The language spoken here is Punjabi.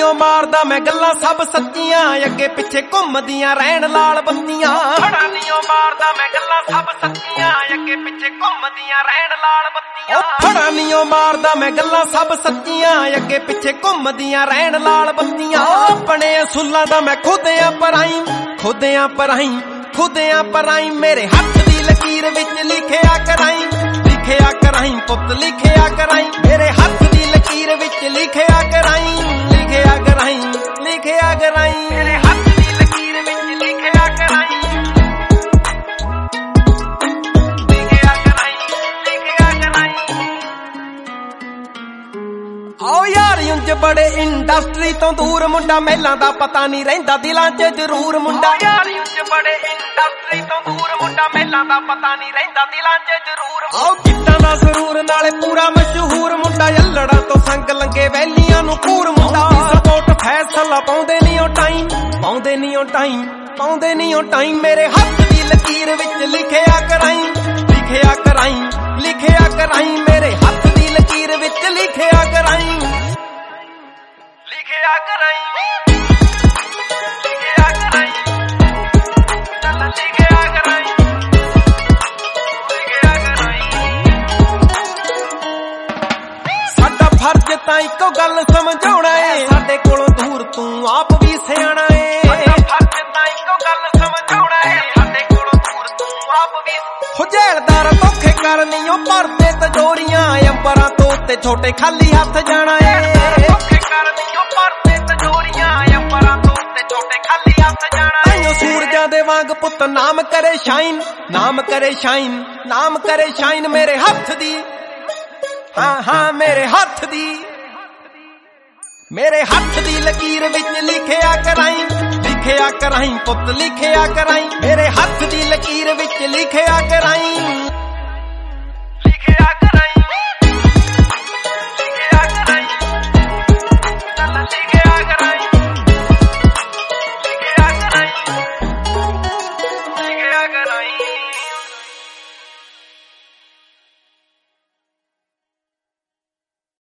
ਨੀਓ ਮਾਰਦਾ ਮੈਂ ਗੱਲਾਂ ਸਭ ਸੱਚੀਆਂ, ਅੱਗੇ ਪਿੱਛੇ ਘੁੰਮਦੀਆਂ ਰਹਿਣ ਲਾਲ ਬੱਤੀਆਂ। ਫੜਾ ਨੀਓ ਮਾਰਦਾ ਮੈਂ ਗੱਲਾਂ ਸਭ ਸੱਚੀਆਂ, ਅੱਗੇ ਪਿੱਛੇ ਘੁੰਮਦੀਆਂ ਰਹਿਣ ਲਾਲ ਬੱਤੀਆਂ। ਫੜਾ ਨੀਓ ਮਾਰਦਾ ਮੈਂ ਗੱਲਾਂ ਸਭ ਸੱਚੀਆਂ, ਅੱਗੇ ਪਿੱਛੇ ਘੁੰਮਦੀਆਂ ਰਹਿਣ ਲਾਲ ਬੱਤੀਆਂ। ਆਪਣੇ ਅਸੂਲਾਂ ਦਾ ਮੈਂ ਖੁਦਿਆਂ ਪਰਾਈ, ਖੁਦਿਆਂ ਪਰਾਈ, ਖੁਦਿਆਂ ਪਰਾਈ। ਮੇਰੇ ਹੱਥ ਦੀ ਲਕੀਰ ਵਿੱਚ ਲਿਖਿਆ ਕਰਾਈ, ਲਿਖਿਆ ਕਰਾਈ ਪੁੱਤ ਲਿਖਿਆ ਕਰਾਈ। ਮੇਰੇ ਹੱਥ ਦੀ ਲਕੀਰ ਵਿੱਚ ਲਿਖਿਆ ਕਰਾਈ, ਲਿਖਿਆ ਕਰਾਈ, ਲਿਖਿਆ ਕਰਾਈ। ਮੇਰੇ ਹੱਥ ਦੀ ਲਕੀਰ ਵਿੱਚ ਲਿਖਿਆ ਕਰਾਈ, ਲਿਖਿਆ ਕਰਾਈ, ਲਿਖਿਆ ਕਰਾਈ। ਆਓ ਯਾਰ ਉਂਝ ਬੜੇ ਇੰਡਸਟਰੀ ਤੋਂ ਦੂਰ ਮੁੰਡਾ, ਮਹਿਲਾਂ ਦਾ ਪਤਾ ਨਹੀਂ ਰਹਿੰਦਾ ਦਿਲਾਂ 'ਚ ਜ਼ਰੂਰ ਮੁੰਡਾ। ਯਾਰ ਉਂਝ ਬੜੇ ਇੰਡਸਟਰੀ ਤੋਂ ਦੂਰ ਮੁੰਡਾ, ਮਹਿਲਾਂ ਦਾ ਪਤਾ ਨਹੀਂ ਰਹਿੰਦਾ ਦਿਲਾਂ 'ਚ ਜ਼ਰੂਰ। ਆਓ ਕਿੱਦਾਂ ਦਾ ਸਰੂਰ ਨਾਲੇ ਪੂਰਾ ਮਸ਼ਹੂਰ ਮੁੰਡਾ, ਯੱਲੜਾਂ ਤੋਂ ਸੰਗ ਲੰਗੇ ਵੈਲੀਆਂ ਨੂੰ ਪੂਰ ਮੁੰਡਾ। ਸਪੋਰਟ ਫੈਸਲਾ ਪਾਉਂਦੇ ਨਹੀਂ ਉਹ ਟਾਈਮ, ਪਾਉਂਦੇ ਨਹੀਂ ਉਹ ਟਾਈਮ, ਪਾਉਂਦੇ ਨਹੀਂ ਉਹ ਟਾਈਮ। ਮੇਰੇ ਹੱਥ ਦੀ ਲਕੀਰ ਵਿੱਚ ਲਿਖਿਆ ਕਰਾਈ, ਲਿਖਿਆ ਕਰਾਈ, ਲਿਖਿਆ ਕਰਾਈ। ਮੇਰੇ ਹੱਥ ਦੀ ਲਕੀਰ ਵਿੱਚ ਲਿਖਿਆ ਕਰਾਈ, ਲਿਖਿਆ ਕਰਾਈ, ਲਿਖਿਆ ਕਰਾਈ, ਲਿਖਿਆ ਕਰਾਈ, ਲਿਖਿਆ ਕਰਾਈ। ਸਾਡਾ ਫਰਜ਼ ਤਾਂ ਇੱਕੋ ਗੱਲ ਸਮਝਾਉਣਾ ਏ, ਸਾਡੇ ਕੋਲੋਂ ਦੂਰ ਤੂੰ ਆਪ ਵੀ ਸਿਆਣਾ ਏ। ਸਾਡਾ ਫਰਜ਼ ਤਾਂ ਇੱਕੋ ਗੱਲ ਸਮਝਾਉਣਾ ਏ, ਸਾਡੇ ਕੋਲੋਂ ਦੂਰ ਤੂੰ ਆਪ ਵੀ। ਹੁਜੈਲਦਾਰ ਧੋਖੇ ਕਰਨੀ ਉਹ ਭਰਦੇ ਤਜੋਰੀਆਂ, ਅੰਬਰਾਂ ਤੋਂ ਤੇ ਛੋਟੇ ਖਾਲੀ ਹੱਥ ਜਾਣਾ ਏ। ਧੋਖੇ ਕਰਨੀ ਉਹ ਭਰਦੇ ਤਜੋਰੀਆਂ, ਅੰਬਰਾਂ ਤੋਂ ਤੇ ਛੋਟੇ ਖਾਲੀ ਹੱਥ ਜਾਣਾ। ਤਾਈਓ ਸੂਰਜਾਂ ਦੇ ਵਾਂਗ ਪੁੱਤ ਨਾਮ ਕਰੇ ਸ਼ਾਈਨ, ਨਾਮ ਕਰੇ ਸ਼ਾਈਨ, ਨਾਮ ਕਰੇ ਸ਼ਾਈਨ। ਮੇਰੇ ਹੱਥ ਦੀ, ਹਾਂ ਹਾਂ ਮੇਰੇ ਹੱਥ ਦੀ, ਮੇਰੇ ਹੱਥ ਦੀ ਲਕੀਰ ਵਿੱਚ ਲਿਖਿਆ ਕਰਾਈ, ਲਿਖਿਆ ਕਰਾਈ ਪੁੱਤ ਲਿਖਿਆ ਕਰਾਈ। ਮੇਰੇ ਹੱਥ ਦੀ ਲਕੀਰ ਵਿੱਚ ਲਿਖਿਆ ਕਰਾਈ,